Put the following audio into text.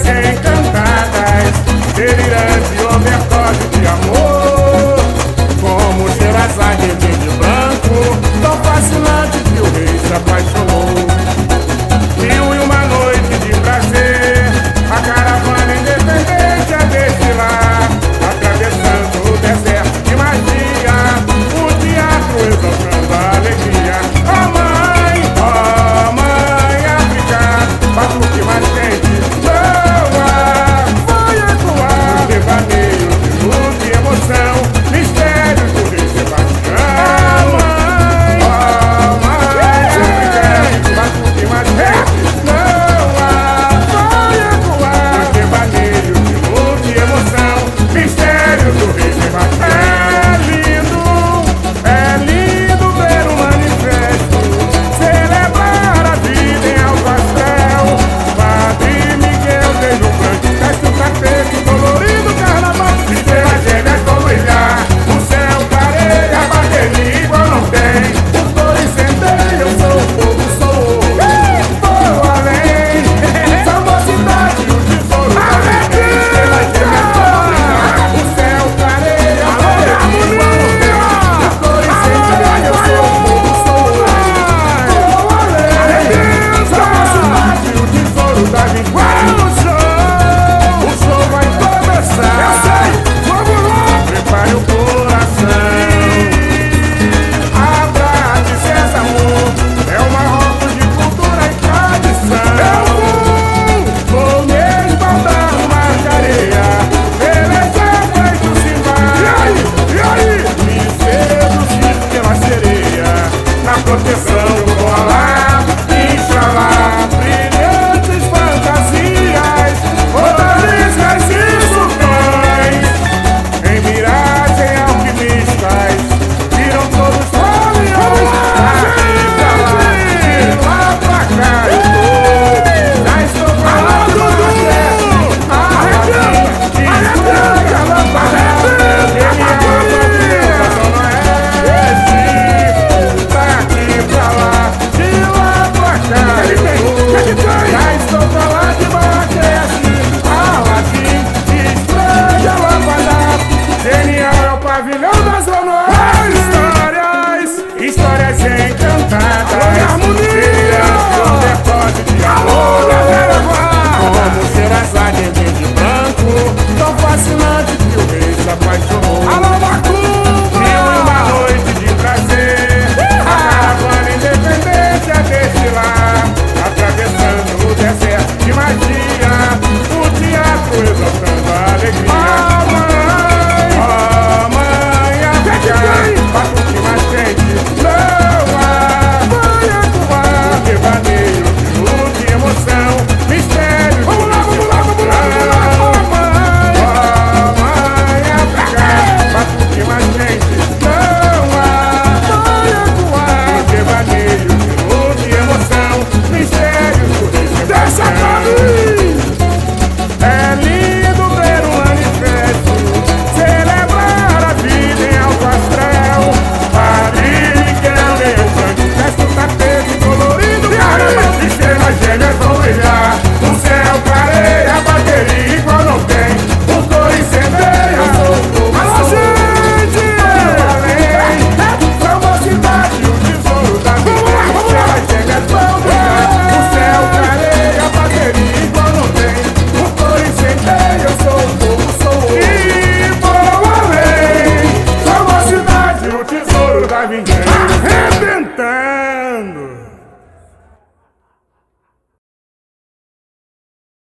Histórias encantadas, delirante overdose de amor. Como Sherazade de branco, tão fascinante que o rei se apaixonou. Mil e uma noite de prazer, a caravana independente a desfilar, atravessando o deserto de magia, o teatro exaltando a alegria. Oh mãe África, batuque mais quente, não há, vai ecoar. O devaneio de luta e emoção, mistérios do rei Sebastião. Oh mãe África, batuque mais quente, não há, vai ecoar. O devaneio de luta e emoção, mistérios do rei Sebastião. É lindo ver um manifesto, celebrar a vida em alto astral. Padre Miguel desde o branco, veste o tapete colorido, carnaval. Estrelas gêmeas vão brilhar, o céu clareia, a bateria igual não tem. O coro incendeia, eu sou o povo, sou vou além. São mocidade, o tesouro da vida. Estrelas gêmeas vão brilhar, o céu clareia, a bateria igual não tem. O coro incendeia, eu sou o povo, sou vou além. São mocidade, o tesouro da vida. O show vai começar. Eu sei, vamos lá. Prepare o coração. A arte sem amor é o Marrocos de cultura e tradição. Vou me esbaldar numa careia, pelejar feito Simba. E aí? Me seduzir pela sereia, na proteção do Boalá, Inxalá, brilhantes fantasias, odaliscas e sultões, em miragem alquimistas, viram todos foliões. Daqui pra lá, de lá pra cá eu tô, já estou falando do acesso, arrepia, esfrega a lâmpada, genial, Zona Oeste. Daqui pra lá, de lá pra cá eu tô, já estou falando de Marrakech, Aladim, esfrega a lâmpada, genial é o pavilhão da Zona Oeste. Histórias encantadas, brilhante overdose de amor. Como Sherazade de branco, tão fascinante que o rei se apaixonou. Mil e uma noite de prazer, a caravana independente a desfilar, atravessando o deserto de magia, o teatro exaltando a alegria. Oh mãe África, batuque mais quente, não há, vai ecoar. O devaneio de luta e emoção, mistérios do Sebastião. Oh mãe África, batuque mais quente, não há, vai ecoar. O devaneio de luta e emoção, mistérios do rei Sebastião. É lindo ver um manifesto, celebrar a vida em alto astral. Padre Miguel ganhou branco, veste o tapete colorido, caramba. Estrelas gêmeas vão brilhar, o céu clareia, a bateria igual não tem. O coro incendeia, eu sou o povo, gente! Vou além, são mocidade, o tesouro da vida. Estrelas gêmeas vão brilhar, o céu clareia, a bateria igual não tem. O coro incendeia, eu sou o povo, sou e vou além. São mocidade, o tesouro da vingança.